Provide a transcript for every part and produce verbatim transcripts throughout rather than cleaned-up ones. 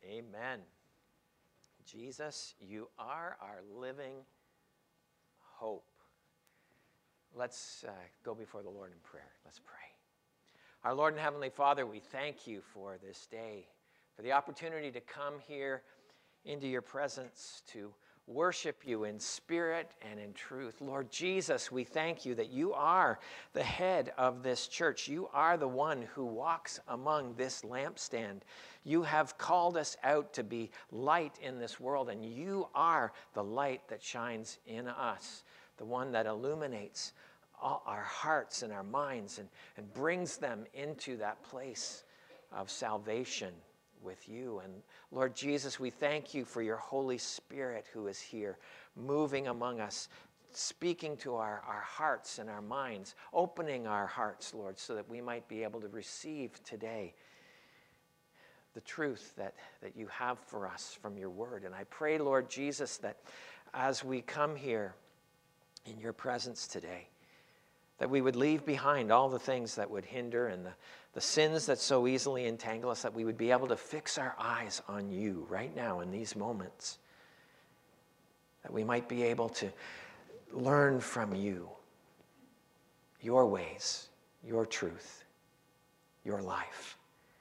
Amen. Jesus, you are our living hope. Let's uh, go before the Lord in prayer. Let's pray. Our Lord and Heavenly Father, we thank you for this day, for the opportunity to come here into your presence to worship you in spirit and in truth. Lord Jesus, we thank you that you are the head of this church. You are the one who walks among this lampstand. You have called us out to be light in this world, and you are the light that shines in us, the one that illuminates all our hearts and our minds and, and brings them into that place of salvation with you. And Lord Jesus, we thank you for your Holy Spirit who is here, moving among us, speaking to our, our hearts and our minds, opening our hearts, Lord, so that we might be able to receive today the truth that, that you have for us from your word. And I pray, Lord Jesus, that as we come here in your presence today, that we would leave behind all the things that would hinder and the, the sins that so easily entangle us, that we would be able to fix our eyes on you right now in these moments, that we might be able to learn from you your ways, your truth, your life.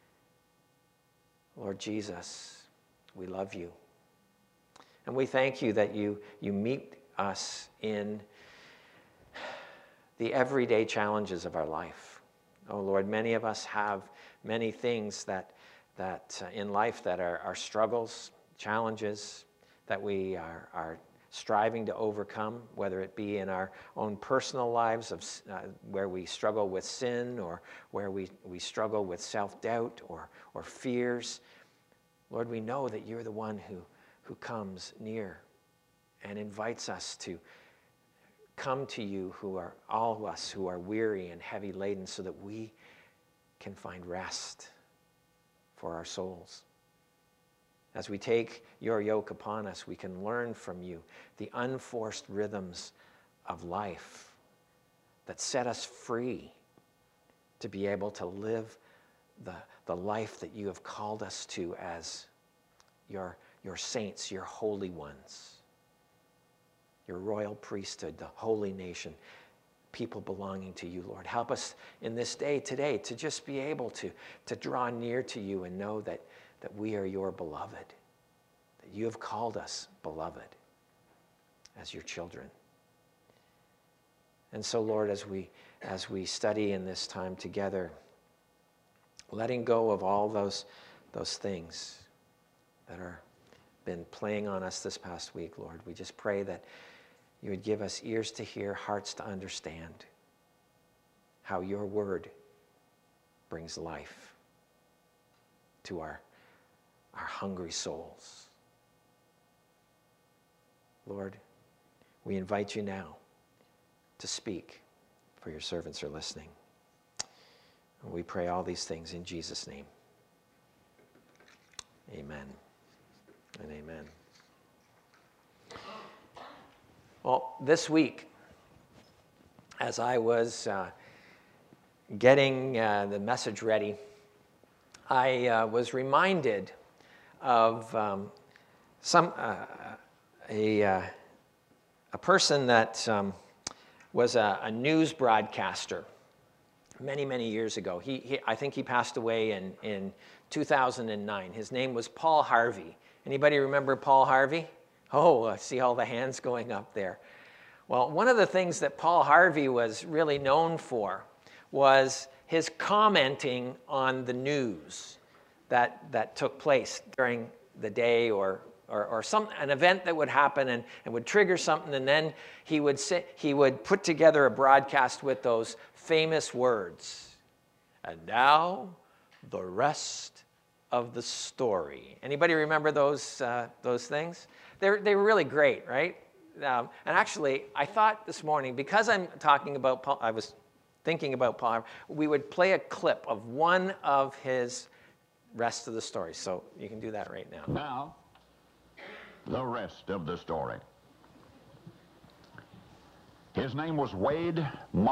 Lord Jesus, we love you. And we thank you that you, you meet us in the everyday challenges of our life. Oh Lord, many of us have many things that, that uh, in life that are, are struggles, challenges that we are, are striving to overcome, whether it be in our own personal lives of uh, where we struggle with sin, or where we, we struggle with self-doubt or, or fears. Lord, we know that you're the one who, who comes near and invites us to come to you, who are all of us who are weary and heavy laden, so that we can find rest for our souls. As we take your yoke upon us, we can learn from you the unforced rhythms of life that set us free to be able to live the, the life that you have called us to as your, your saints, your holy ones, your royal priesthood, the holy nation, people belonging to you, Lord. Help us in this day today to just be able to, to draw near to you and know that, that we are your beloved, that you have called us beloved as your children. And so, Lord, as we, as we study in this time together, letting go of all those, those things that are been playing on us this past week, Lord, we just pray that you would give us ears to hear, hearts to understand how your word brings life to our, our hungry souls. Lord, we invite you now to speak, for your servants are listening. And we pray all these things in Jesus' name. Amen and amen. Well, this week, as I was uh, getting uh, the message ready, I uh, was reminded of um, some uh, a uh, a person that um, was a, a news broadcaster many many years ago. He, he I think he passed away in in two thousand nine. His name was Paul Harvey. Anybody remember Paul Harvey? Oh, I see all the hands going up there. Well, one of the things that Paul Harvey was really known for was his commenting on the news that, that took place during the day, or, or, or some, an event that would happen and, and would trigger something, and then he would, say, he would put together a broadcast with those famous words. And now, the rest of the story. Anybody remember those, uh, those things? They're, they were really great, right? Um, and actually, I thought this morning, because I'm talking about Paul, I was thinking about Paul, we would play a clip of one of his rest of the story. So you can do that right now. Now, the rest of the story. His name was Wade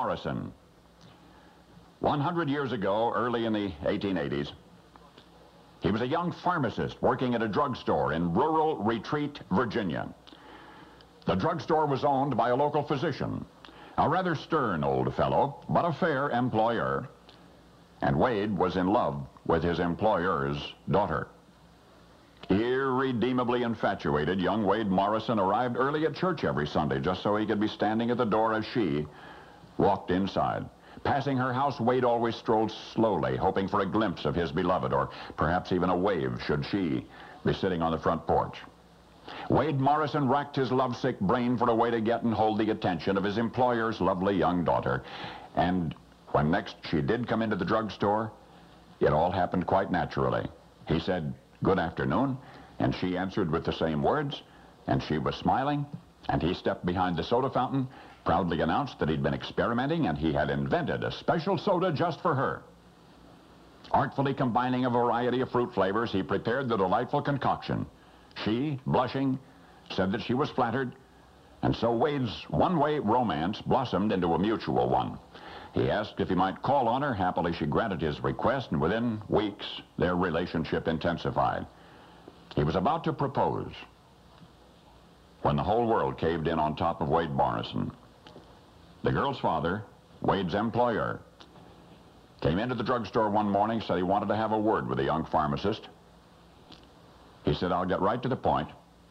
Morrison. one hundred years ago, early in the eighteen eighties, He was a young pharmacist working at a drugstore in rural Retreat, Virginia. The drugstore was owned by a local physician, a rather stern old fellow, but a fair employer. And Wade was in love with his employer's daughter. Irredeemably infatuated, young Wade Morrison arrived early at church every Sunday just so he could be standing at the door as she walked inside. Passing her house, Wade always strolled slowly, hoping for a glimpse of his beloved, or perhaps even a wave should she be sitting on the front porch. Wade Morrison racked his lovesick brain for a way to get and hold the attention of his employer's lovely young daughter. And when next she did come into the drugstore, it all happened quite naturally. He said, "Good afternoon," and she answered with the same words, and she was smiling, and he stepped behind the soda fountain, proudly announced that he'd been experimenting and he had invented a special soda just for her. Artfully combining a variety of fruit flavors, he prepared the delightful concoction. She, blushing, said that she was flattered, and so Wade's one-way romance blossomed into a mutual one. He asked if he might call on her. Happily, she granted his request, and within weeks, their relationship intensified. He was about to propose when the whole world caved in on top of Wade Morrison. The girl's father, Wade's employer, came into the drugstore one morning, said he wanted to have a word with the young pharmacist. He said, "I'll get right to the point."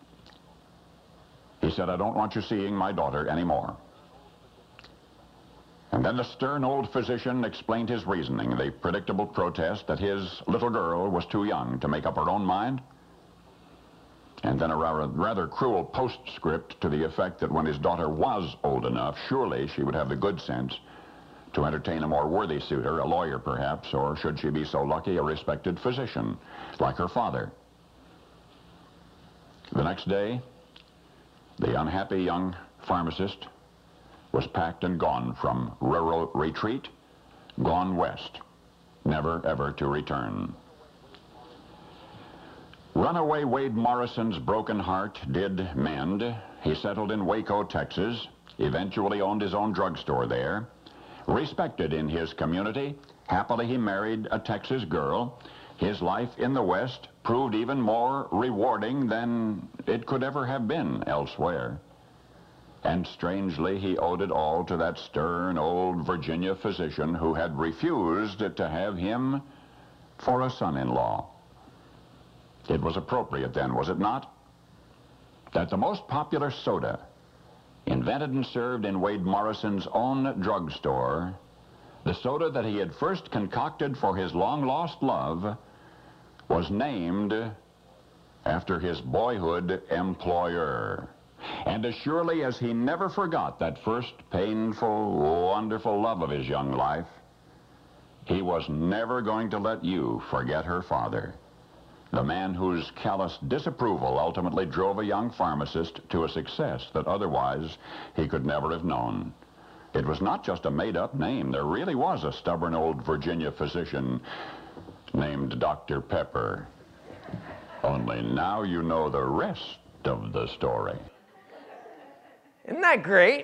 He said, "I don't want you seeing my daughter anymore." And then the stern old physician explained his reasoning, the predictable protest that his little girl was too young to make up her own mind. And then a rather cruel postscript to the effect that when his daughter was old enough, surely she would have the good sense to entertain a more worthy suitor, a lawyer perhaps, or should she be so lucky, a respected physician, like her father. The next day, the unhappy young pharmacist was packed and gone from rural Retreat, gone west, never ever to return. Runaway Wade Morrison's broken heart did mend. He settled in Waco, Texas, eventually owned his own drugstore there. Respected in his community, happily he married a Texas girl. His life in the West proved even more rewarding than it could ever have been elsewhere. And strangely, he owed it all to that stern old Virginia physician who had refused to have him for a son-in-law. It was appropriate then, was it not, that the most popular soda, invented and served in Wade Morrison's own drugstore, the soda that he had first concocted for his long-lost love, was named after his boyhood employer. And as surely as he never forgot that first painful, wonderful love of his young life, he was never going to let you forget her father, the man whose callous disapproval ultimately drove a young pharmacist to a success that otherwise he could never have known. It was not just a made-up name. There really was a stubborn old Virginia physician named Doctor Pepper. Only now you know the rest of the story. Isn't that great?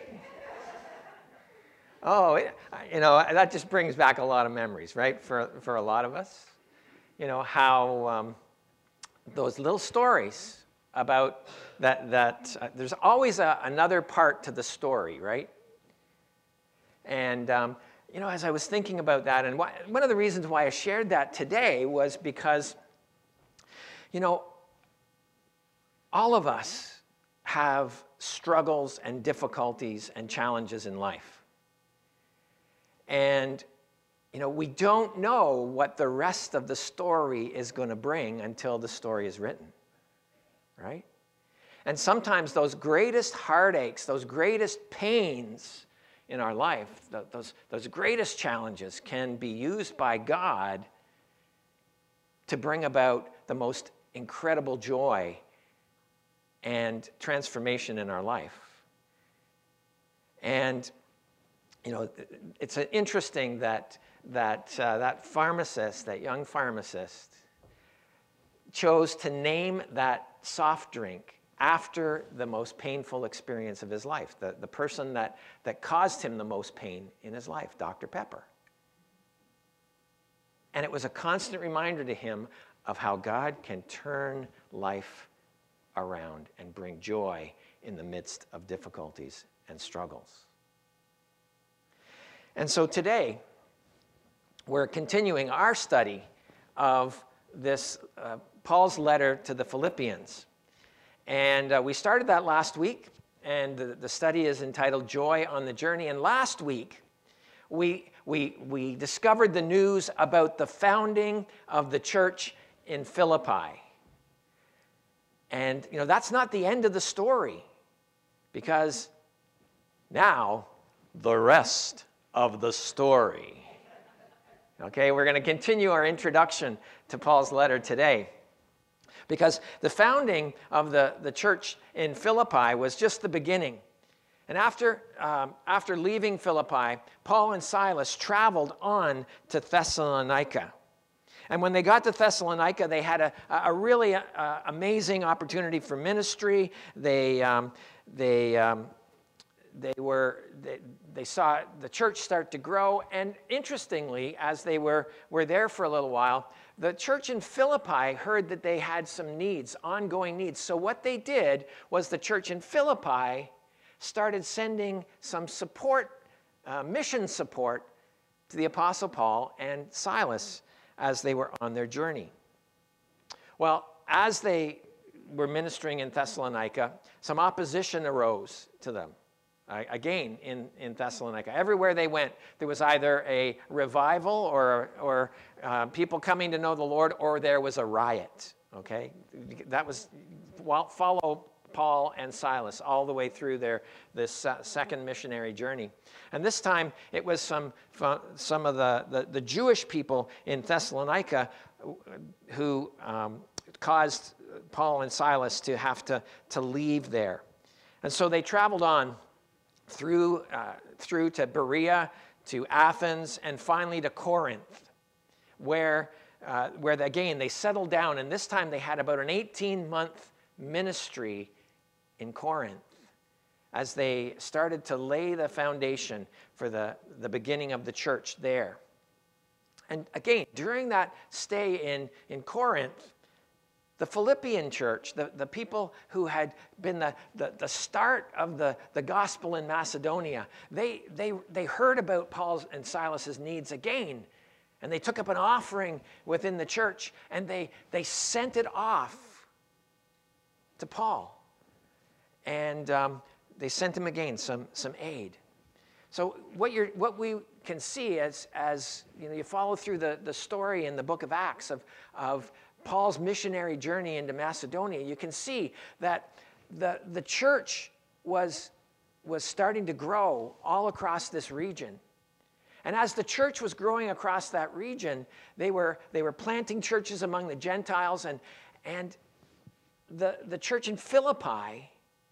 Oh, it, you know, that just brings back a lot of memories, right, for, for a lot of us. You know, how um, those little stories about that, that uh, there's always a, another part to the story, right? And, um, you know, as I was thinking about that, and why, one of the reasons why I shared that today was because, you know, all of us have struggles and difficulties and challenges in life. And, you know, we don't know what the rest of the story is going to bring until the story is written, right? And sometimes those greatest heartaches, those greatest pains in our life, those, those greatest challenges can be used by God to bring about the most incredible joy and transformation in our life. And, you know, it's interesting that that, uh, that pharmacist, that young pharmacist, chose to name that soft drink after the most painful experience of his life, the, the person that, that caused him the most pain in his life, Doctor Pepper. And it was a constant reminder to him of how God can turn life around and bring joy in the midst of difficulties and struggles. And so today, we're continuing our study of this uh, Paul's letter to the Philippians. And uh, we started that last week, and the, the study is entitled Joy on the Journey. And last week, we, we, we discovered the news about the founding of the church in Philippi. And, you know, that's not the end of the story, because now the rest of the story. Okay, we're going to continue our introduction to Paul's letter today, because the founding of the, the church in Philippi was just the beginning. And after, um, after leaving Philippi, Paul and Silas traveled on to Thessalonica. And when they got to Thessalonica, they had a, a really uh, amazing opportunity for ministry. They, um, they, um, they, were, they, they saw the church start to grow. And interestingly, as they were, were there for a little while, the church in Philippi heard that they had some needs, ongoing needs. So what they did was the church in Philippi started sending some support, uh, mission support, to the Apostle Paul and Silas as they were on their journey. Well, as they were ministering in Thessalonica, some opposition arose to them. Uh, again, in, in Thessalonica. Everywhere they went, there was either a revival or, or uh, people coming to know the Lord, or there was a riot, okay? That was, well, follow Paul and Silas all the way through their this uh, second missionary journey. And this time, it was some, some of the, the, the Jewish people in Thessalonica who um, caused Paul and Silas to have to, to leave there. And so they traveled on through, uh, through to Berea, to Athens, and finally to Corinth, where, uh, where again, they settled down. And this time they had about an eighteen-month ministry in Corinth as they started to lay the foundation for the, the beginning of the church there. And again, during that stay in, in Corinth, the Philippian church, the, the people who had been the, the, the start of the, the gospel in Macedonia, they, they, they heard about Paul's and Silas's needs again. And they took up an offering within the church, and they, they sent it off to Paul. And um, they sent him again some, some aid. So what, you're, what we can see as, as you know, you follow through the, the story in the book of Acts of, of Paul's missionary journey into Macedonia, you can see that the, the church was, was starting to grow all across this region. And as the church was growing across that region, they were, they were planting churches among the Gentiles, and, and the, the church in Philippi,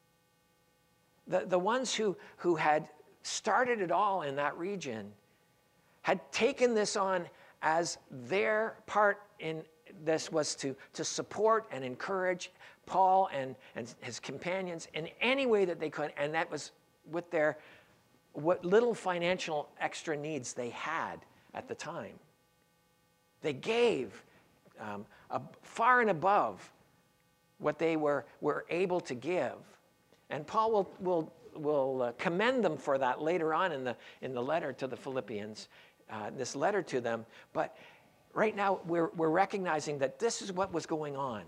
the, the ones who, who had started it all in that region, had taken this on as their part in this was to, to support and encourage Paul and, and his companions in any way that they could, and that was with their what little financial extra needs they had at the time. They gave um, a, far and above what they were, were able to give. And Paul will, will, will uh, commend them for that later on in the, in the letter to the Philippians, uh, this letter to them. But right now, we're, we're recognizing that this is what was going on.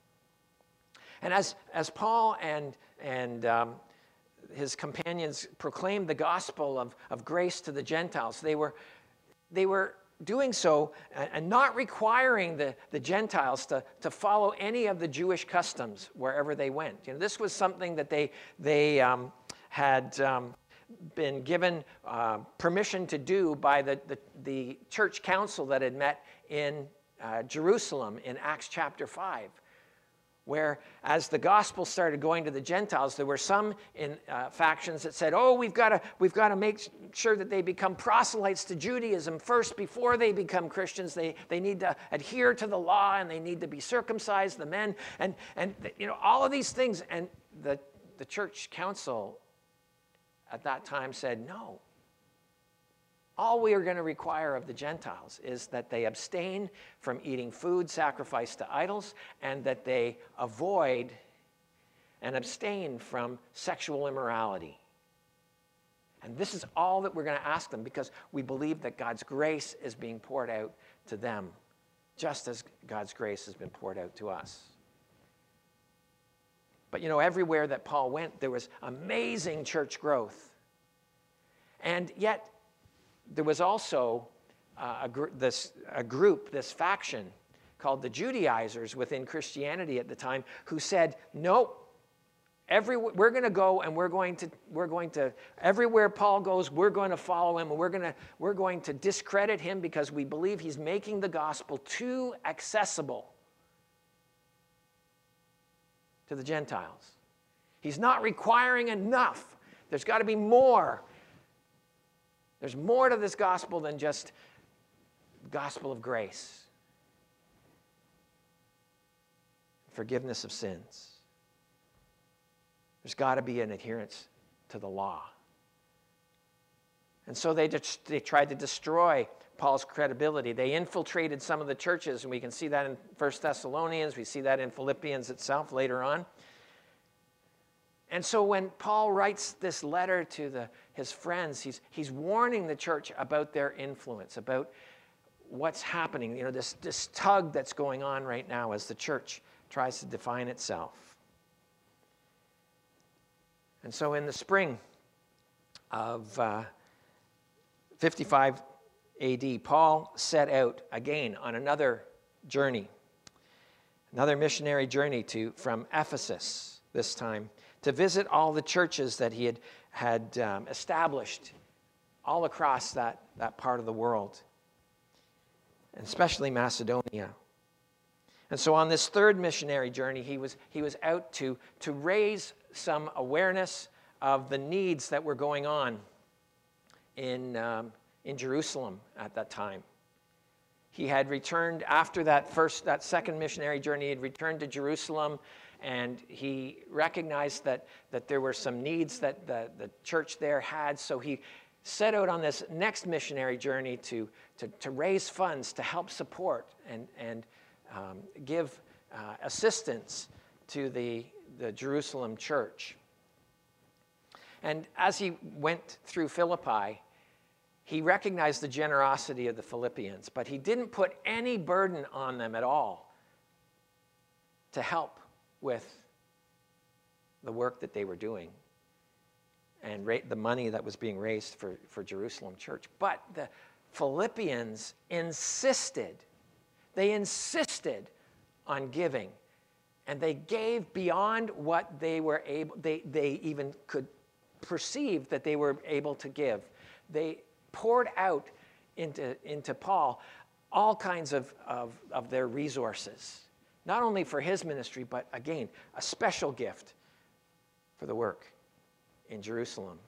And as, as Paul and, and um, his companions proclaimed the gospel of, of grace to the Gentiles, they were, they were doing so and not requiring the, the Gentiles to, to follow any of the Jewish customs wherever they went. You know, this was something that they, they um, had um, been given uh, permission to do by the, the, the church council that had met in uh, Jerusalem in Acts chapter five, where as the gospel started going to the Gentiles, there were some in uh, factions that said, oh, we've got to we've got to make sure that they become proselytes to Judaism first before they become Christians. They, they need to adhere to the law, and they need to be circumcised, the men, and, and you know, all of these things. And the, the church council at that time said, no, All we are going to require of the Gentiles is that they abstain from eating food sacrificed to idols, and that they avoid and abstain from sexual immorality. And this is all that we're going to ask them, because we believe that God's grace is being poured out to them, just as God's grace has been poured out to us. But you know, everywhere that Paul went, there was amazing church growth. And yet, there was also uh, a, gr- this, a group, this faction, called the Judaizers within Christianity at the time, who said, nope, every, we're going to go and we're going to, we're going to, everywhere Paul goes, we're going to follow him, and we're going to, we're going to discredit him because we believe he's making the gospel too accessible to the Gentiles. He's not requiring enough. There's got to be more. There's more to this gospel than just the gospel of grace. Forgiveness of sins. There's got to be an adherence to the law. And so they, just, they tried to destroy Paul's credibility. They infiltrated some of the churches, and we can see that in First Thessalonians. We see that in Philippians itself later on. And so when Paul writes this letter to the, his friends, he's, he's warning the church about their influence, about what's happening, you know, this, this tug that's going on right now as the church tries to define itself. And so in the spring of uh, fifty-five A D, Paul set out again on another journey, another missionary journey to from Ephesus this time, to visit all the churches that he had, had um, established all across that, that part of the world, and especially Macedonia. And so on this third missionary journey, he was, he was out to, to raise some awareness of the needs that were going on in, um, in Jerusalem at that time. He had returned after that first, that second missionary journey, he had returned to Jerusalem, and he recognized that, that there were some needs that the, the church there had, so he set out on this next missionary journey to, to, to raise funds to help support and, and um, give uh, assistance to the, the Jerusalem church. And as he went through Philippi, he recognized the generosity of the Philippians, but he didn't put any burden on them at all to help with the work that they were doing and ra- the money that was being raised for, for Jerusalem church. But the Philippians insisted, they insisted on giving, and they gave beyond what they were able, they, they even could perceive that they were able to give. They poured out into, into Paul all kinds of, of, of their resources, not only for his ministry, but again, a special gift for the work in Jerusalem.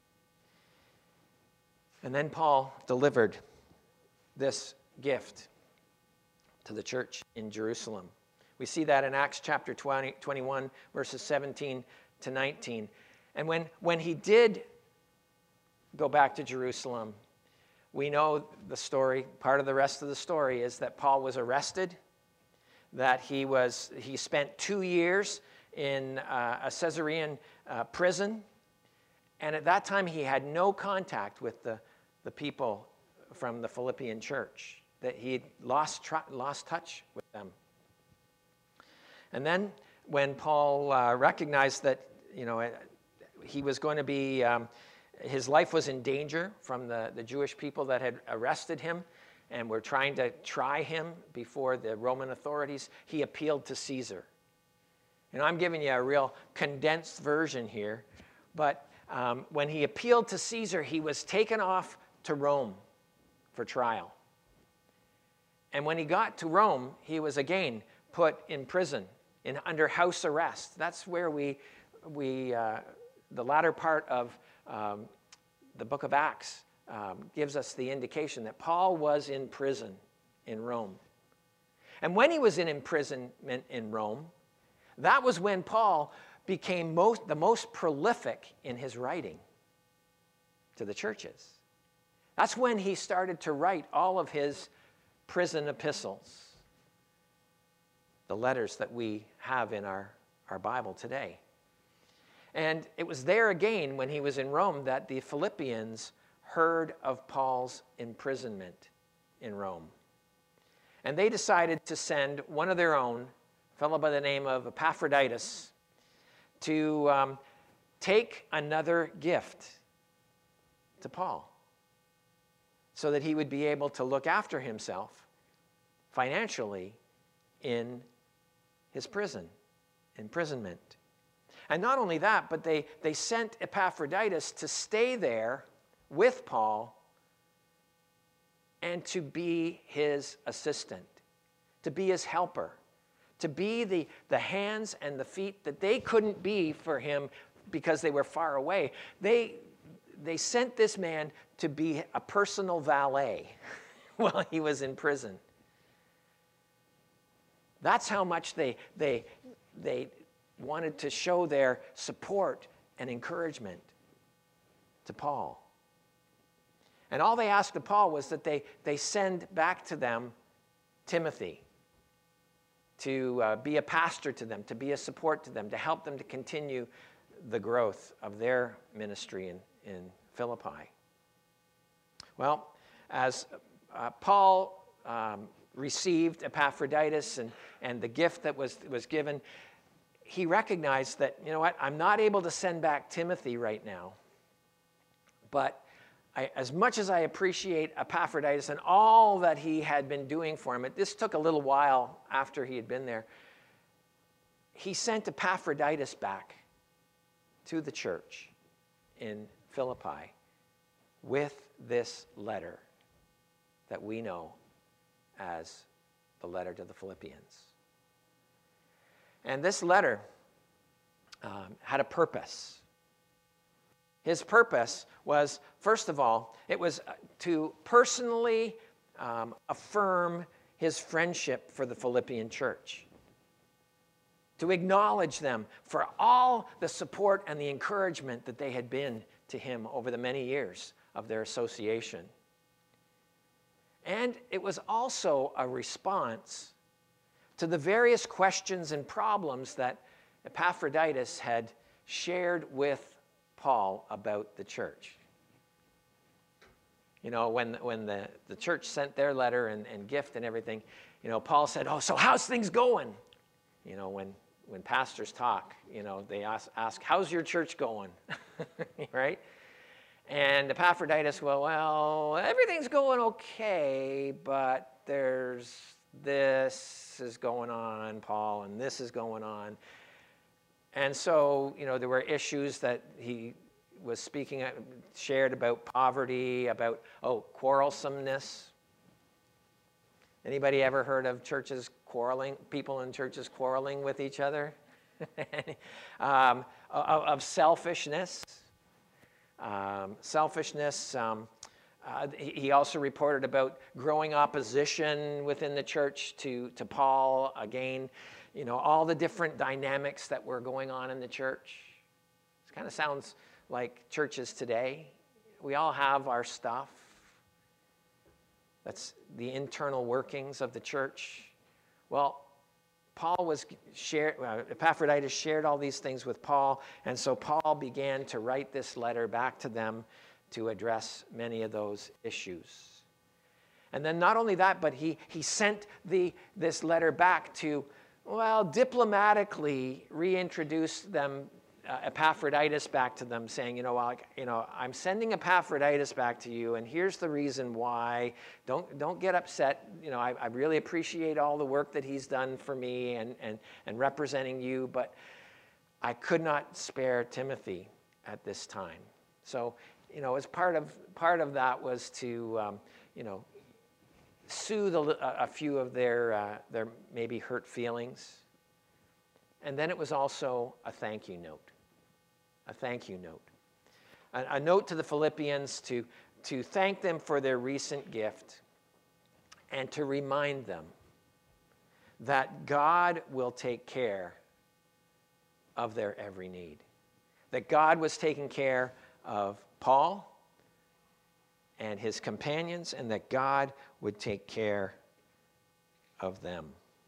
And then Paul delivered this gift to the church in Jerusalem. We see that in Acts chapter twenty, twenty-one, verses seventeen to nineteen. And when, when he did go back to Jerusalem, we know the story. Part of the rest of the story is that Paul was arrested, that he was he spent two years in uh, a Caesarean uh, prison, and at that time he had no contact with the, the people from the Philippian church, that he had lost, tr- lost touch with them. And then when Paul uh, recognized that, you know, he was going to be, um, his life was in danger from the, the Jewish people that had arrested him and were trying to try him before the Roman authorities, he appealed to Caesar. You know, I'm giving you a real condensed version here, but um, when he appealed to Caesar, he was taken off to Rome for trial. And when he got to Rome, he was again put in prison, in under house arrest. That's where we, we uh, the latter part of um, the book of Acts um, gives us the indication that Paul was in prison in Rome. And when he was in imprisonment in Rome, that was when Paul became most, the most prolific in his writing to the churches. That's when he started to write all of his prison epistles, the letters that we have in our, our Bible today. And it was there again when he was in Rome that the Philippians heard of Paul's imprisonment in Rome. And they decided to send one of their own, a fellow by the name of Epaphroditus, to um, take another gift to Paul so that he would be able to look after himself financially in his prison, imprisonment. And not only that, but they, they sent Epaphroditus to stay there with Paul and to be his assistant, to be his helper, to be the, the hands and the feet that they couldn't be for him because they were far away. They, they sent this man to be a personal valet while he was in prison. That's how much they, they, they wanted to show their support and encouragement to Paul. And all they asked of Paul was that they, they send back to them Timothy to uh, be a pastor to them, to be a support to them, to help them to continue the growth of their ministry in, in Philippi. Well, as uh, Paul um, received Epaphroditus and, and the gift that was, was given, he recognized that, you know what, I'm not able to send back Timothy right now, but I, as much as I appreciate Epaphroditus and all that he had been doing for him, it, this took a little while after he had been there, he sent Epaphroditus back to the church in Philippi with this letter that we know as the letter to the Philippians. And this letter um, had a purpose. His purpose was, first of all, it was to personally um, affirm his friendship for the Philippian church, to acknowledge them for all the support and the encouragement that they had been to him over the many years of their association. And it was also a response to the various questions and problems that Epaphroditus had shared with Paul about the church. You know, when, when the, the church sent their letter and, and gift and everything, you know, Paul said, oh, so how's things going? You know, when, when pastors talk, you know, they ask, ask how's your church going? Right? And Epaphroditus, well, well, everything's going okay, but there's this is going on, Paul, and this is going on. And so, you know, there were issues that he was speaking, shared about poverty, about, oh, quarrelsomeness. Anybody ever heard of churches quarreling, people in churches quarreling with each other? um, of, of selfishness. Um, selfishness. Um, uh, he also reported about growing opposition within the church to, to Paul. Again, you know, all the different dynamics that were going on in the church. It kind of sounds like churches today. We all have our stuff. That's the internal workings of the church. Well, Paul was shared, uh, Epaphroditus shared all these things with Paul, and so Paul began to write this letter back to them to address many of those issues. And then not only that, but he, he sent the, this letter back to, well, diplomatically reintroduce them, uh, Epaphroditus back to them, saying, you know, well, you know, I'm sending Epaphroditus back to you, and here's the reason why. Don't, don't get upset. You know, I, I really appreciate all the work that he's done for me and, and, and representing you, but I could not spare Timothy at this time. So, you know, as part of, part of that was to, um, you know, soothe a, a few of their, uh, their maybe hurt feelings. And then it was also a thank you note. A thank you note. A, a note to the Philippians to, to thank them for their recent gift and to remind them that God will take care of their every need. That God was taking care of Paul and his companions, and that God would take care of them.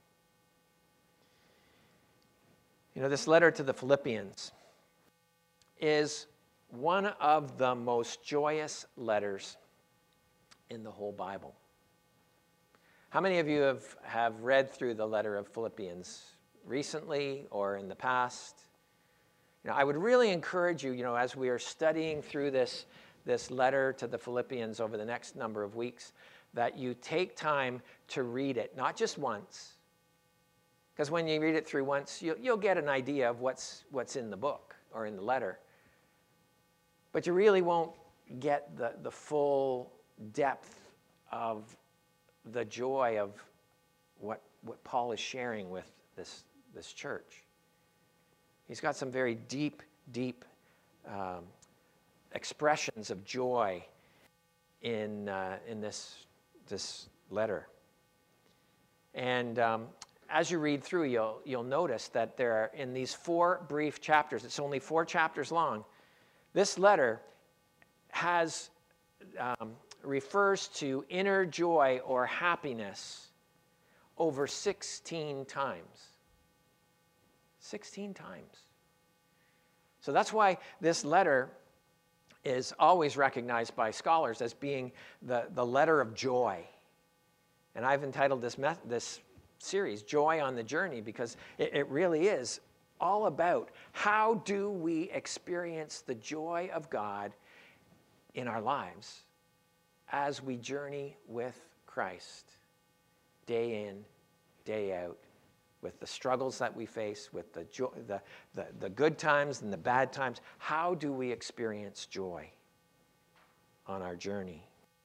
You know, this letter to the Philippians is one of the most joyous letters in the whole Bible. How many of you have, have read through the letter of Philippians recently or in the past? You know, I would really encourage you, you know, as we are studying through this, this letter to the Philippians over the next number of weeks, that you take time to read it, not just once. Because when you read it through once, you'll, you'll get an idea of what's, what's in the book or in the letter. But you really won't get the, the full depth of the joy of what, what Paul is sharing with this, this church. He's got some very deep, deep um, expressions of joy in, uh, in this, this letter. And um, as you read through, you'll, you'll notice that there are, in these four brief chapters, it's only four chapters long, this letter has, um, refers to inner joy or happiness over sixteen times. sixteen times. So that's why this letter is always recognized by scholars as being the, the letter of joy. And I've entitled this, met, this series, Joy on the Journey, because it, it really is all about how do we experience the joy of God in our lives as we journey with Christ day in, day out, with the struggles that we face, with the, joy, the, the, the good times and the bad times. How do we experience joy on our journey?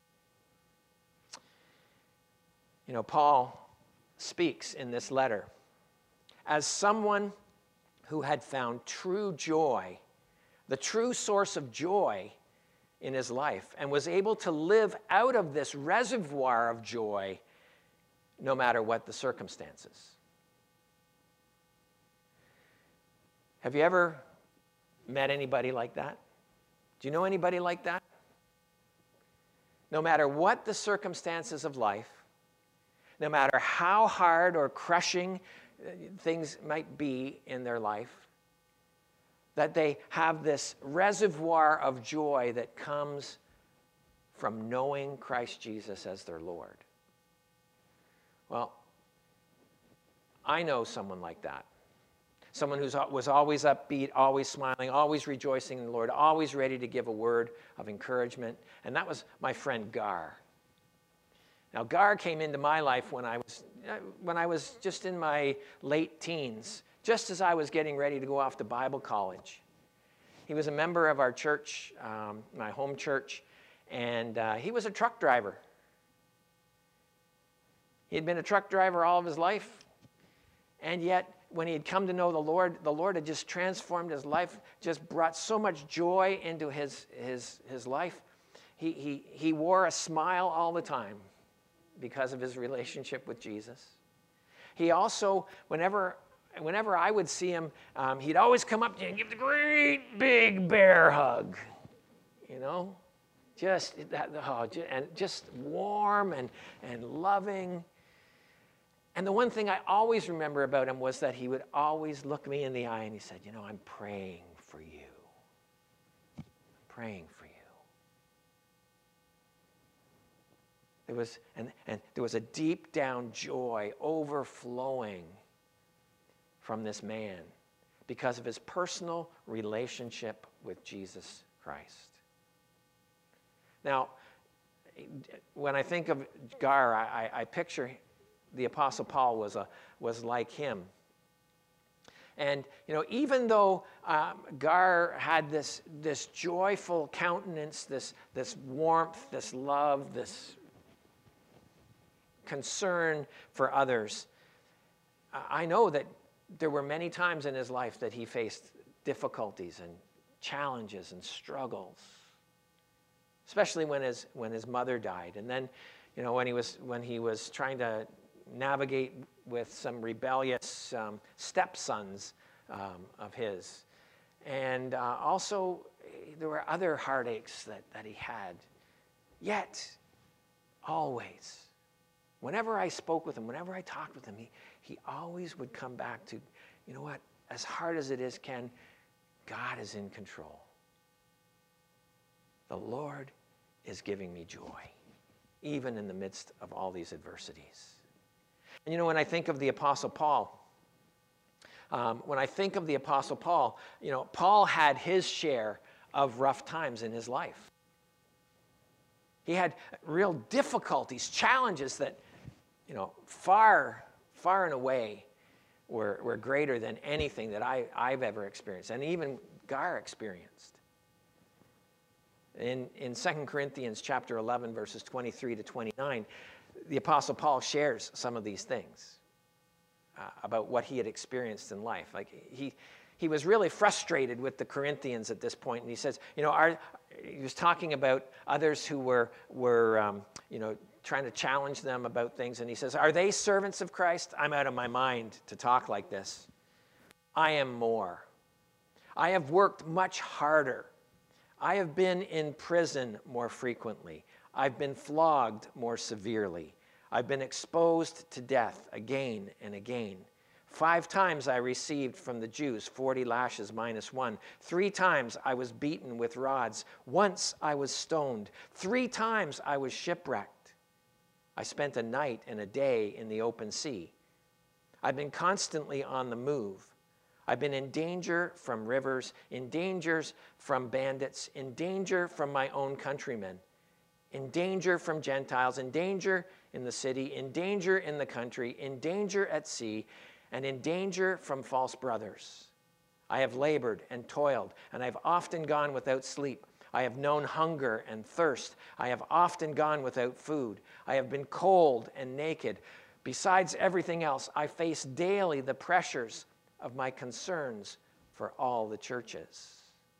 You know, Paul speaks in this letter as someone who had found true joy, the true source of joy in his life, and was able to live out of this reservoir of joy no matter what the circumstances. Have you ever met anybody like that? Do you know anybody like that? No matter what the circumstances of life, no matter how hard or crushing things might be in their life, that they have this reservoir of joy that comes from knowing Christ Jesus as their Lord. Well, I know someone like that. Someone who was always upbeat, always smiling, always rejoicing in the Lord, always ready to give a word of encouragement. And that was my friend Gar. Now, Gar came into my life when I was, when I was just in my late teens, just as I was getting ready to go off to Bible college. He was a member of our church, um, my home church, and uh, he was a truck driver. He had been a truck driver all of his life, and yet when he had come to know the Lord, the Lord had just transformed his life, just brought so much joy into his, his, his life. He, he, he wore a smile all the time because of his relationship with Jesus. He also, whenever, whenever I would see him, um, he'd always come up to you and give the great big bear hug, you know? Just, that, oh, and just warm and, and loving. And the one thing I always remember about him was that he would always look me in the eye and he said, you know, I'm praying for you. I'm praying for you. There was, and, and there was a deep down joy overflowing from this man because of his personal relationship with Jesus Christ. Now, when I think of Gar, I, I picture the Apostle Paul was, a, was like him. And, you know, even though um, Gar had this, this joyful countenance, this, this warmth, this love, this concern for others, I know that there were many times in his life that he faced difficulties and challenges and struggles, especially when his, when his mother died. And then, you know, when he was, when he was trying to navigate with some rebellious um, stepsons um, of his. And uh, also, there were other heartaches that, that he had, Yet, always, whenever I spoke with him, whenever I talked with him, he, he always would come back to, you know what, as hard as it is, Ken, God is in control. The Lord is giving me joy, even in the midst of all these adversities. And you know, when I think of the Apostle Paul, um, when I think of the Apostle Paul, you know, Paul had his share of rough times in his life. He had real difficulties, challenges that, you know, far, far and away were, were greater than anything that I, I've ever experienced, and even Gar experienced. In, in Second Corinthians chapter eleven, verses twenty-three to twenty-nine, the Apostle Paul shares some of these things uh, about what he had experienced in life. Like he, he was really frustrated with the Corinthians at this point, and he says, you know, our, he was talking about others who were, were um, you know, trying to challenge them about things, and he says, are they servants of Christ? I'm out of my mind to talk like this. I am more. I have worked much harder. I have been in prison more frequently. I've been flogged more severely. I've been exposed to death again and again. Five times I received from the Jews forty lashes minus one. Three times I was beaten with rods. Once I was stoned. Three times I was shipwrecked. I spent a night and a day in the open sea. I've been constantly on the move. I've been in danger from rivers, in dangers from bandits, in danger from my own countrymen, in danger from Gentiles, in danger in the city, in danger in the country, in danger at sea, and in danger from false brothers. I have labored and toiled, and I have often gone without sleep. I have known hunger and thirst. I have often gone without food. I have been cold and naked. Besides everything else, I face daily the pressures of my concerns for all the churches.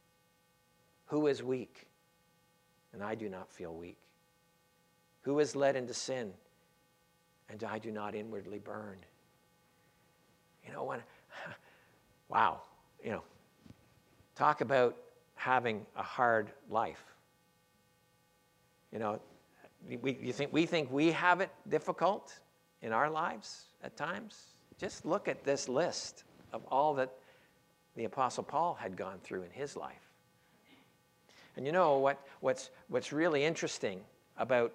Who is weak? And I do not feel weak. Who is led into sin? And I do not inwardly burn. You know, when, wow, you know, talk about having a hard life. You know, we, you think, we think we have it difficult in our lives at times? Just look at this list of all that the Apostle Paul had gone through in his life. And you know what, what's, what's really interesting about,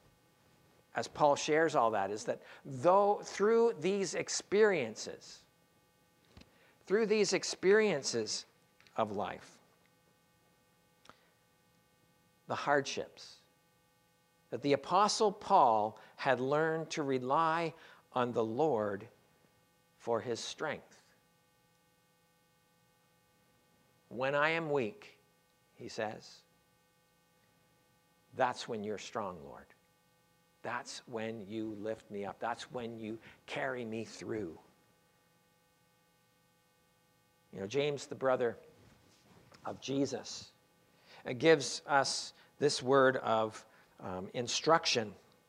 as Paul shares all that, is that though through these experiences, through these experiences of life, the hardships, that the Apostle Paul had learned to rely on the Lord for his strength. When I am weak, he says, that's when you're strong, Lord. That's when you lift me up. That's when you carry me through. You know, James, the brother of Jesus, gives us this word of um, instruction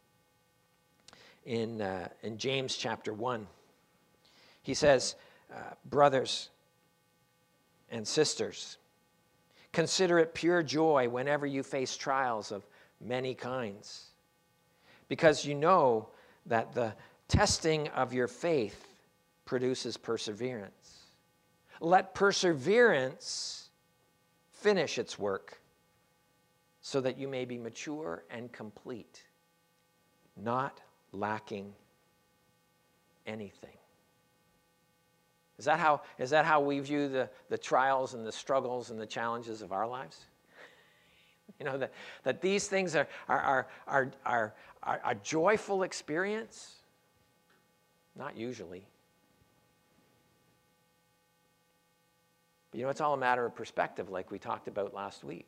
in, uh, in James chapter one. He says, uh, brothers and sisters, consider it pure joy whenever you face trials of many kinds, because you know that the testing of your faith produces perseverance. Let perseverance finish its work so that you may be mature and complete, not lacking anything. Is that how, is that how we view the, the trials and the struggles and the challenges of our lives? You know, that, that these things are, are, are, are, are, are a joyful experience? Not usually. But you know, it's all a matter of perspective, like we talked about last week.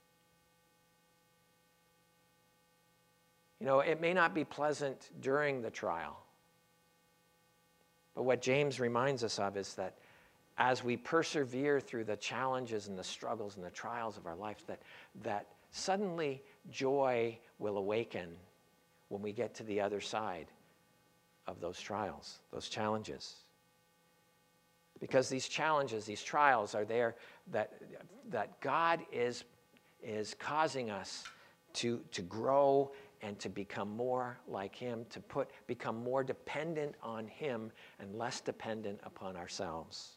You know, it may not be pleasant during the trial. But what James reminds us of is that as we persevere through the challenges and the struggles and the trials of our life, that, that suddenly joy will awaken when we get to the other side of those trials, those challenges. Because these challenges, these trials are there that, that God is, is causing us to, to grow and to become more like him, to put, become more dependent on him and less dependent upon ourselves.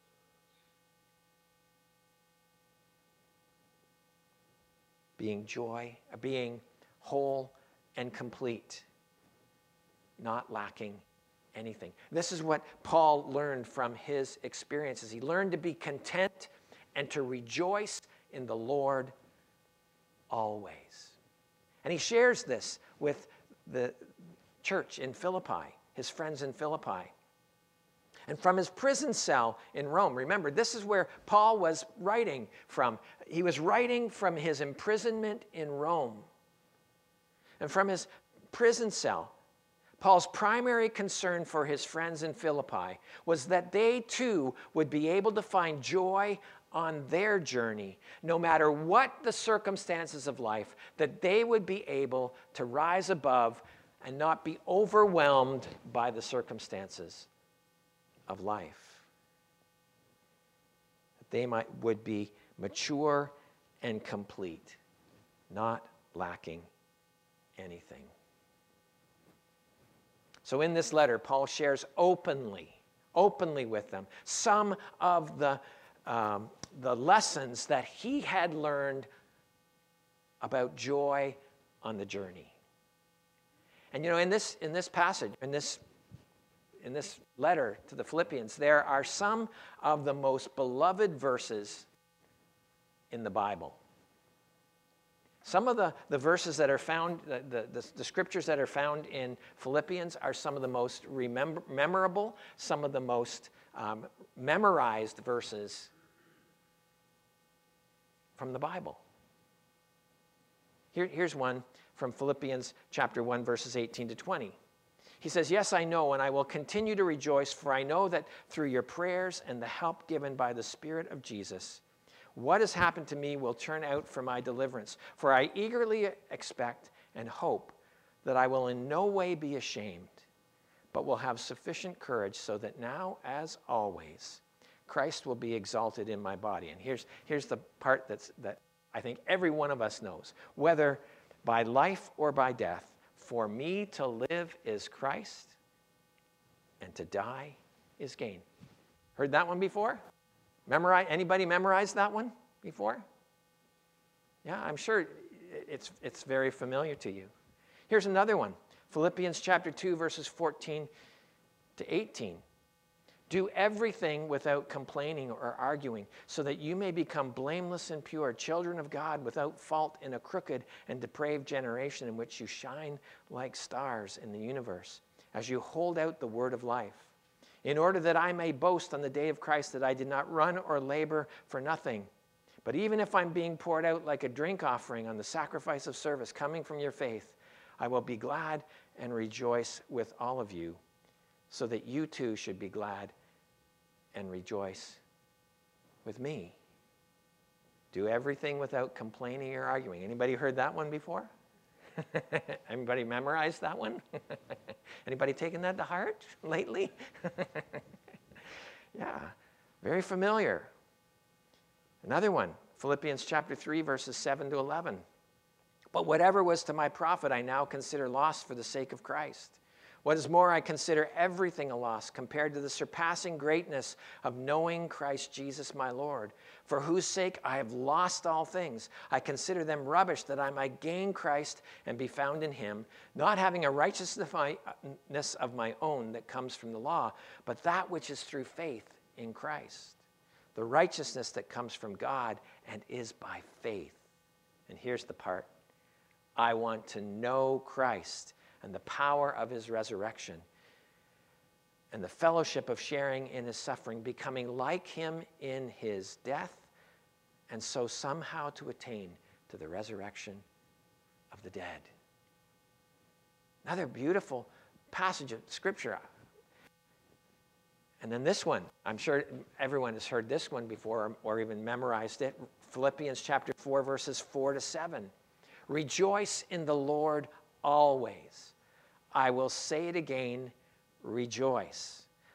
Being joy, being whole and complete, not lacking anything. This is what Paul learned from his experiences. He learned to be content and to rejoice in the Lord always. And he shares this with the church in Philippi, his friends in Philippi. And from his prison cell in Rome, remember, this is where Paul was writing from. He was writing from his imprisonment in Rome. And from his prison cell, Paul's primary concern for his friends in Philippi was that they too would be able to find joy on their journey, no matter what the circumstances of life, that they would be able to rise above and not be overwhelmed by the circumstances of life. That they might would be mature and complete, not lacking anything. So in this letter, Paul shares openly, openly with them some of the, um, the lessons that he had learned about joy on the journey. And you know, in this, in this passage, in this, in this letter to the Philippians, there are some of the most beloved verses in the Bible. Some of the, the verses that are found, the, the, the, the scriptures that are found in Philippians are some of the most remember, memorable, some of the most um, memorized verses from the Bible. Here, here's one from Philippians chapter one, verses eighteen to twenty. He says, "Yes, I know, and I will continue to rejoice, for I know that through your prayers and the help given by the Spirit of Jesus, what has happened to me will turn out for my deliverance. For I eagerly expect and hope that I will in no way be ashamed, but will have sufficient courage so that now, as always, Christ will be exalted in my body." And here's, here's the part that's, that I think every one of us knows. "Whether by life or by death, for me to live is Christ, and to die is gain." Heard that one before? Memorize, anybody memorized that one before? Yeah, I'm sure it's, it's very familiar to you. Here's another one. Philippians chapter two, verses fourteen to eighteen. "Do everything without complaining or arguing, so that you may become blameless and pure, children of God without fault in a crooked and depraved generation in which you shine like stars in the universe, as you hold out the word of life. In order that I may boast on the day of Christ that I did not run or labor for nothing. But even if I'm being poured out like a drink offering on the sacrifice of service coming from your faith, I will be glad and rejoice with all of you, so that you too should be glad and rejoice with me. Do everything without complaining or arguing." Anybody heard that one before? Anybody memorized that one? Anybody taken that to heart lately? Yeah, very familiar. Another one, Philippians chapter three, verses seven to eleven. "But whatever was to my profit, I now consider loss for the sake of Christ. What is more, I consider everything a loss compared to the surpassing greatness of knowing Christ Jesus my Lord, for whose sake I have lost all things. I consider them rubbish, that I might gain Christ and be found in him, not having a righteousness of my own that comes from the law, but that which is through faith in Christ, the righteousness that comes from God and is by faith." And here's the part. "I want to know Christ and the power of his resurrection, and the fellowship of sharing in his suffering, becoming like him in his death, and so somehow to attain to the resurrection of the dead." Another beautiful passage of Scripture. And then this one, I'm sure everyone has heard this one before or, or even memorized it. Philippians chapter four, verses four to seven. "Rejoice in the Lord always. I will say it again, rejoice.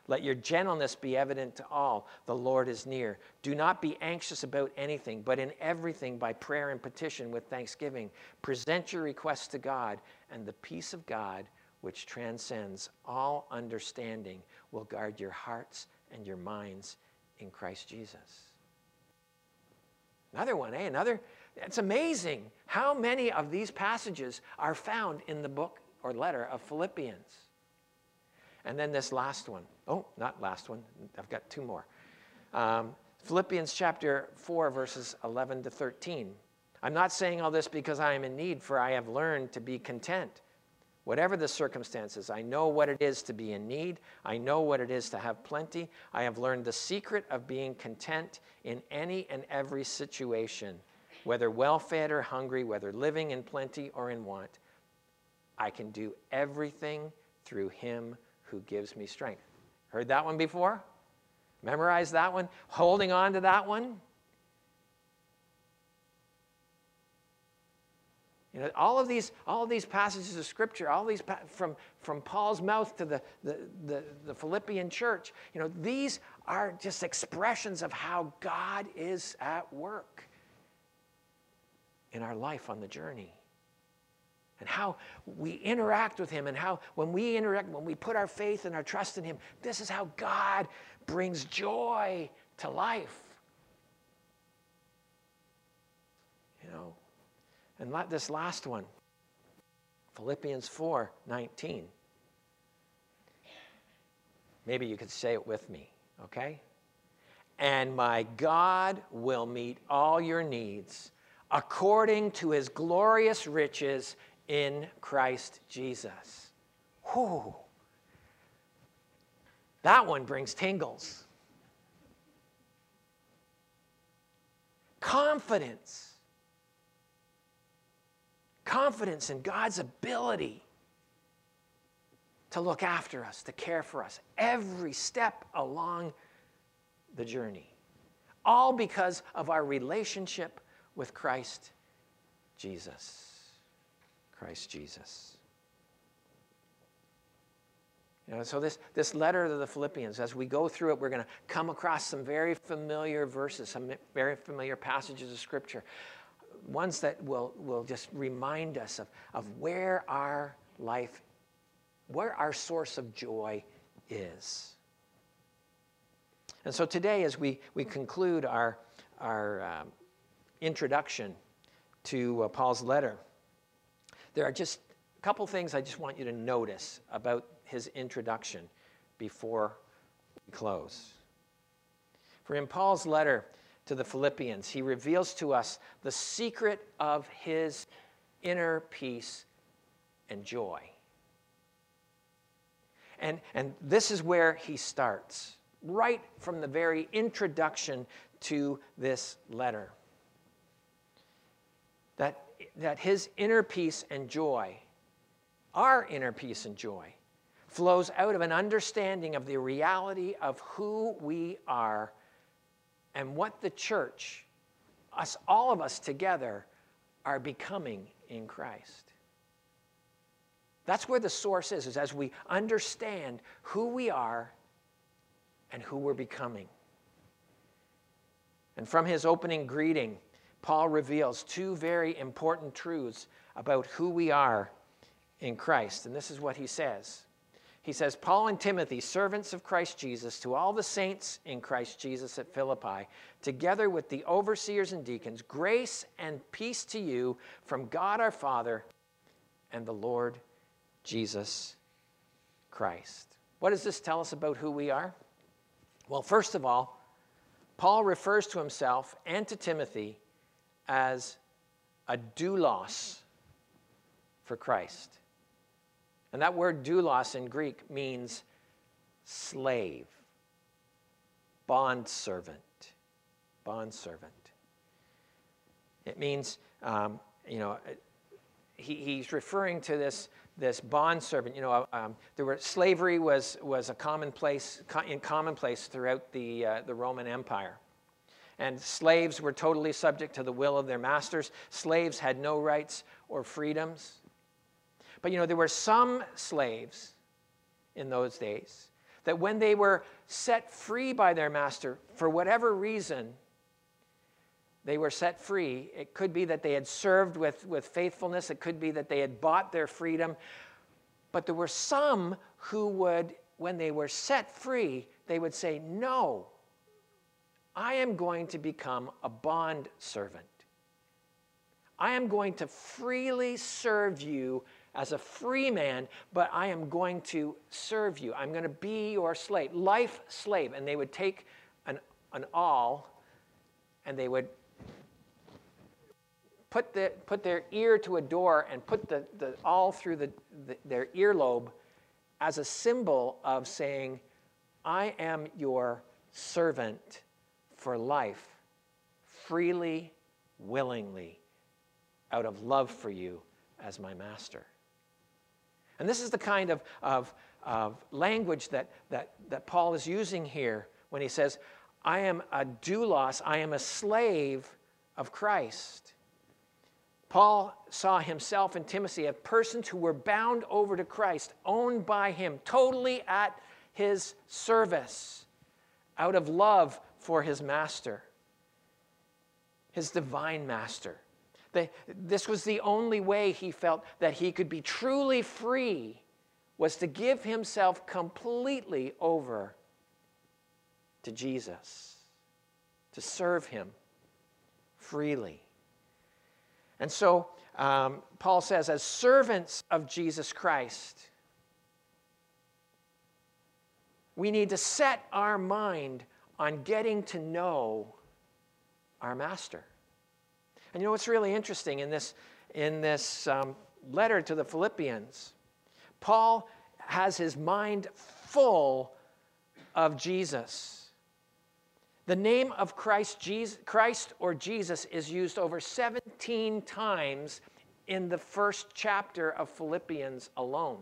Let your gentleness be evident to all. The Lord is near. Do not be anxious about anything, but in everything by prayer and petition with thanksgiving. Present your requests to God, and the peace of God, which transcends all understanding, will guard your hearts and your minds in Christ Jesus. Another one, eh? Another. It's amazing how many of these passages are found in the book or letter of Philippians. And then this last one. Oh, not last one. I've got two more. Um, Philippians chapter four, verses eleven to thirteen. I'm not saying all this because I am in need, for I have learned to be content. Whatever the circumstances, I know what it is to be in need. I know what it is to have plenty. I have learned the secret of being content in any and every situation, whether well-fed or hungry, whether living in plenty or in want. I can do everything through him who gives me strength. Heard that one before? Memorized that one? Holding on to that one? You know, all of these, all of these passages of Scripture, all these from, from Paul's mouth to the, the, the, the Philippian church, you know, these are just expressions of how God is at work in our life on the journey. And how we interact with him, and how when we interact, when we put our faith and our trust in him, this is how God brings joy to life. You know, and let this last one, Philippians four nineteen. Maybe you could say it with me, okay? And my God will meet all your needs according to his glorious riches in Christ Jesus. Whew. That one brings tingles. Confidence. Confidence in God's ability to look after us, to care for us, every step along the journey. All because of our relationship with Christ Jesus. Christ Jesus. You know, so this, this letter to the Philippians, as we go through it, we're going to come across some very familiar verses, some very familiar passages of Scripture, ones that will, will just remind us of, of where our life, where our source of joy is. And so today, as we, we conclude our, our um, introduction to uh, Paul's letter, there are just a couple things I just want you to notice about his introduction before we close. For in Paul's letter to the Philippians, he reveals to us the secret of his inner peace and joy. And, and this is where he starts, right from the very introduction to this letter. That that his inner peace and joy, our inner peace and joy, flows out of an understanding of the reality of who we are and what the church, us, all of us together, are becoming in Christ. That's where the source is, is as we understand who we are and who we're becoming. And from his opening greeting, Paul reveals two very important truths about who we are in Christ. And this is what he says. He says, Paul and Timothy, servants of Christ Jesus, to all the saints in Christ Jesus at Philippi, together with the overseers and deacons, grace and peace to you from God our Father and the Lord Jesus Christ. What does this tell us about who we are? Well, first of all, Paul refers to himself and to Timothy as a doulos for Christ. And that word doulos in Greek means slave, bondservant, bondservant. It means, um, you know, he, he's referring to this, this bondservant. You know, um, there were, slavery was, was a commonplace, in commonplace throughout the, uh, the Roman Empire. And slaves were totally subject to the will of their masters. Slaves had no rights or freedoms. But, you know, there were some slaves in those days that when they were set free by their master, for whatever reason, they were set free. It could be that they had served with, with faithfulness. It could be that they had bought their freedom. But there were some who would, when they were set free, they would say, no, I am going to become a bond servant. I am going to freely serve you as a free man, but I am going to serve you. I'm going to be your slave, life slave. And they would take an, an awl and they would put, the, put their ear to a door and put the, the awl through the, the, their earlobe as a symbol of saying, I am your servant for life, freely, willingly, out of love for you as my master. And this is the kind of, of, of language that, that, that Paul is using here when he says, I am a doulos, I am a slave of Christ. Paul saw himself and Timothy as persons who were bound over to Christ, owned by him, totally at his service, out of love for his master, his divine master. They, this was the only way he felt that he could be truly free, was to give himself completely over to Jesus, to serve him freely. And so um, Paul says, as servants of Jesus Christ, we need to set our mind on getting to know our master. And you know what's really interesting in this, in this um, letter to the Philippians? Paul has his mind full of Jesus. The name of Christ, Jesus, Christ or Jesus is used over seventeen times in the first chapter of Philippians alone.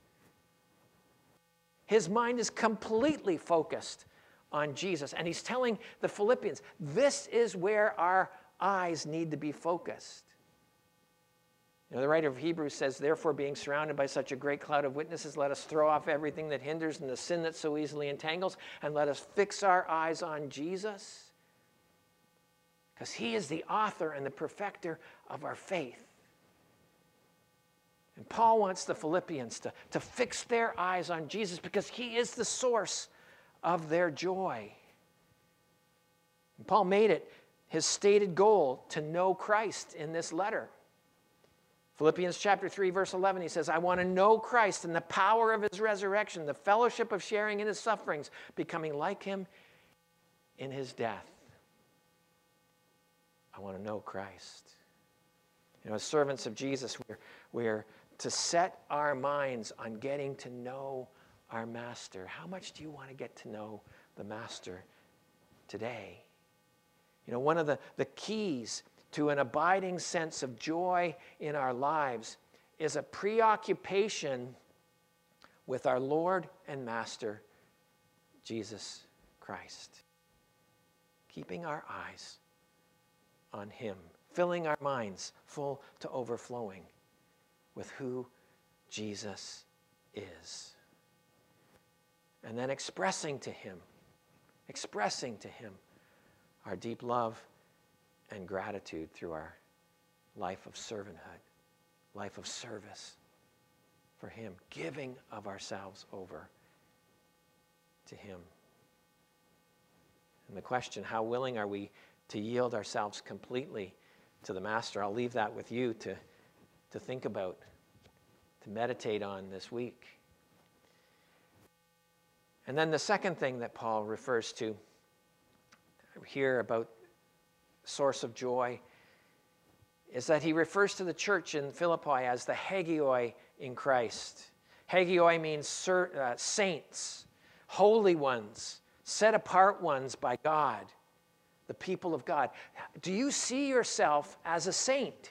His mind is completely focused on Jesus. And he's telling the Philippians, this is where our eyes need to be focused. You know, the writer of Hebrews says, therefore, being surrounded by such a great cloud of witnesses, let us throw off everything that hinders and the sin that so easily entangles, and let us fix our eyes on Jesus, because he is the author and the perfecter of our faith. And Paul wants the Philippians to, to fix their eyes on Jesus because he is the source of their joy. And Paul made it his stated goal to know Christ in this letter. Philippians chapter three, verse eleven, he says, I want to know Christ and the power of his resurrection, the fellowship of sharing in his sufferings, becoming like him in his death. I want to know Christ. You know, as servants of Jesus, we're, we're to set our minds on getting to know our master. How much do you want to get to know the master today? You know, one of the, the keys to an abiding sense of joy in our lives is a preoccupation with our Lord and Master, Jesus Christ. Keeping our eyes on him, filling our minds full to overflowing with who Jesus is. And then expressing to him, expressing to him our deep love and gratitude through our life of servanthood, life of service for him, giving of ourselves over to him. And the question, how willing are we to yield ourselves completely to the Master? I'll leave that with you to, to think about, to meditate on this week. And then the second thing that Paul refers to here about source of joy is that he refers to the church in Philippi as the hagioi in Christ. Hagioi means uh, saints, holy ones, set apart ones by God, the people of God. Do you see yourself as a saint?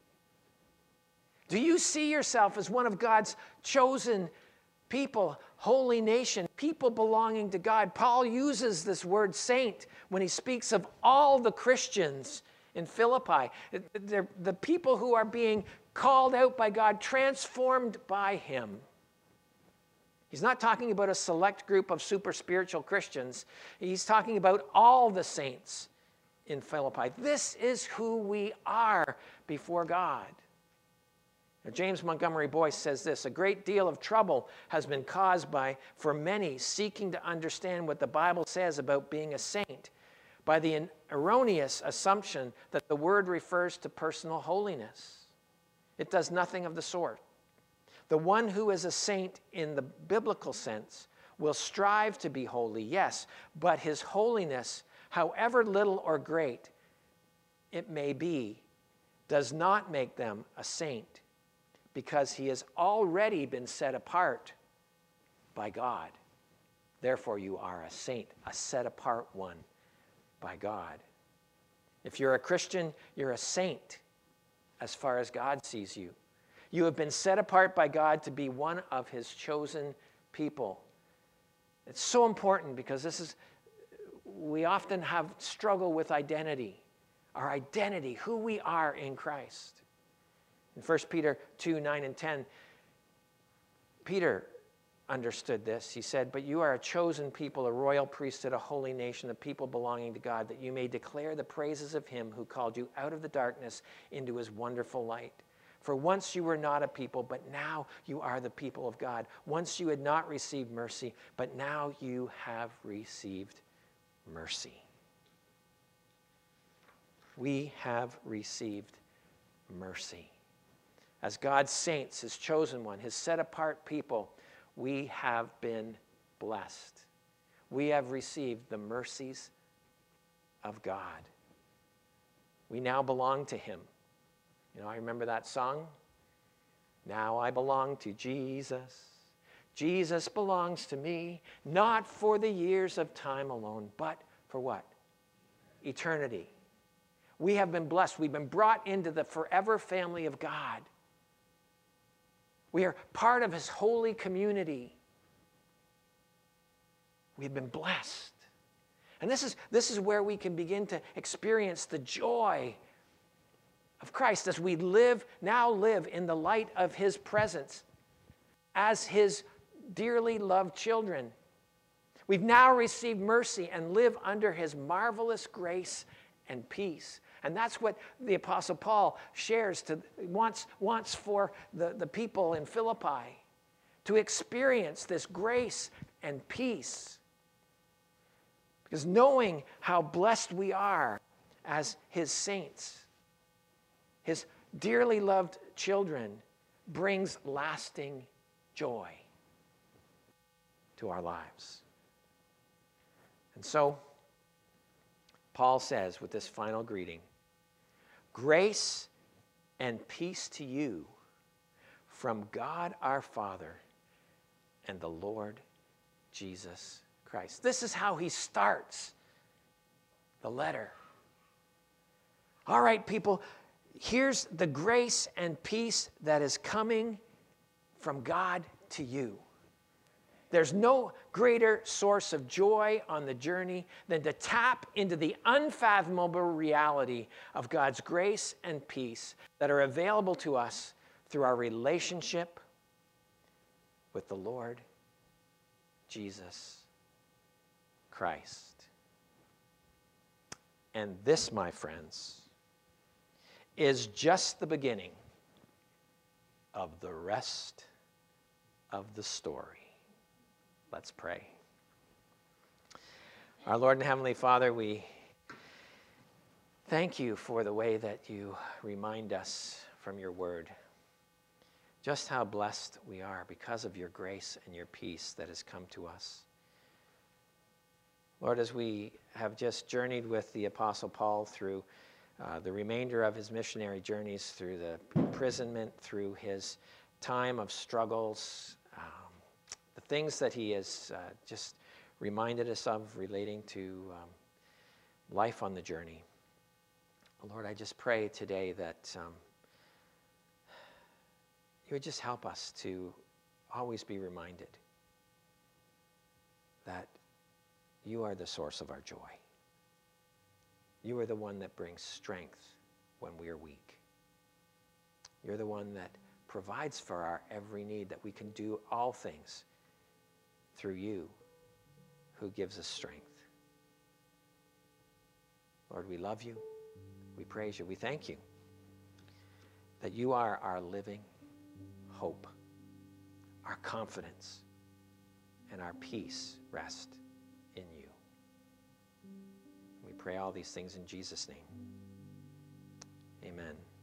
Do you see yourself as one of God's chosen people, holy nation, people belonging to God? Paul uses this word saint when he speaks of all the Christians in Philippi. They're the people who are being called out by God, transformed by him. He's not talking about a select group of super spiritual Christians. He's talking about all the saints in Philippi. This is who we are before God. Now, James Montgomery Boyce says this: a great deal of trouble has been caused by, for many, seeking to understand what the Bible says about being a saint by the erroneous assumption that the word refers to personal holiness. It does nothing of the sort. The one who is a saint in the biblical sense will strive to be holy, yes, but his holiness, however little or great it may be, does not make them a saint, because he has already been set apart by God. Therefore, you are a saint, a set apart one by God. If you're a Christian, you're a saint as far as God sees you. You have been set apart by God to be one of his chosen people. It's so important because this is, we often have struggle with identity. Our identity, who we are in Christ. In First Peter two, nine and ten, Peter understood this. He said, "But you are a chosen people, a royal priesthood, a holy nation, a people belonging to God, that you may declare the praises of him who called you out of the darkness into his wonderful light. For once you were not a people, but now you are the people of God. Once you had not received mercy, but now you have received mercy." We have received mercy. As God's saints, his chosen one, his set-apart people, we have been blessed. We have received the mercies of God. We now belong to him. You know, I remember that song. Now I belong to Jesus. Jesus belongs to me, not for the years of time alone, but for what? Eternity. We have been blessed. We've been brought into the forever family of God. We are part of his holy community. We've been blessed. And this is, this is where we can begin to experience the joy of Christ as we live, now live in the light of his presence as his dearly loved children. We've now received mercy and live under his marvelous grace and peace. And that's what the Apostle Paul shares to wants, wants for the, the people in Philippi, to experience this grace and peace. Because knowing how blessed we are as his saints, his dearly loved children, brings lasting joy to our lives. And so, Paul says with this final greeting, "Grace and peace to you from God our Father and the Lord Jesus Christ." This is how he starts the letter. All right, people, here's the grace and peace that is coming from God to you. There's no greater source of joy on the journey than to tap into the unfathomable reality of God's grace and peace that are available to us through our relationship with the Lord Jesus Christ. And this, my friends, is just the beginning of the rest of the story. Let's pray. Our Lord and Heavenly Father, we thank you for the way that you remind us from your word just how blessed we are because of your grace and your peace that has come to us. Lord, as we have just journeyed with the Apostle Paul through uh, the remainder of his missionary journeys, through the imprisonment, through his time of struggles, um, the things that he has uh, just reminded us of relating to um, life on the journey. Lord, I just pray today that um, you would just help us to always be reminded that you are the source of our joy. You are the one that brings strength when we are weak. You're the one that provides for our every need, that we can do all things through you who gives us strength. Lord, we love you. We praise you. We thank you that you are our living hope. Our confidence and our peace rest in you. We pray all these things in Jesus' name. Amen.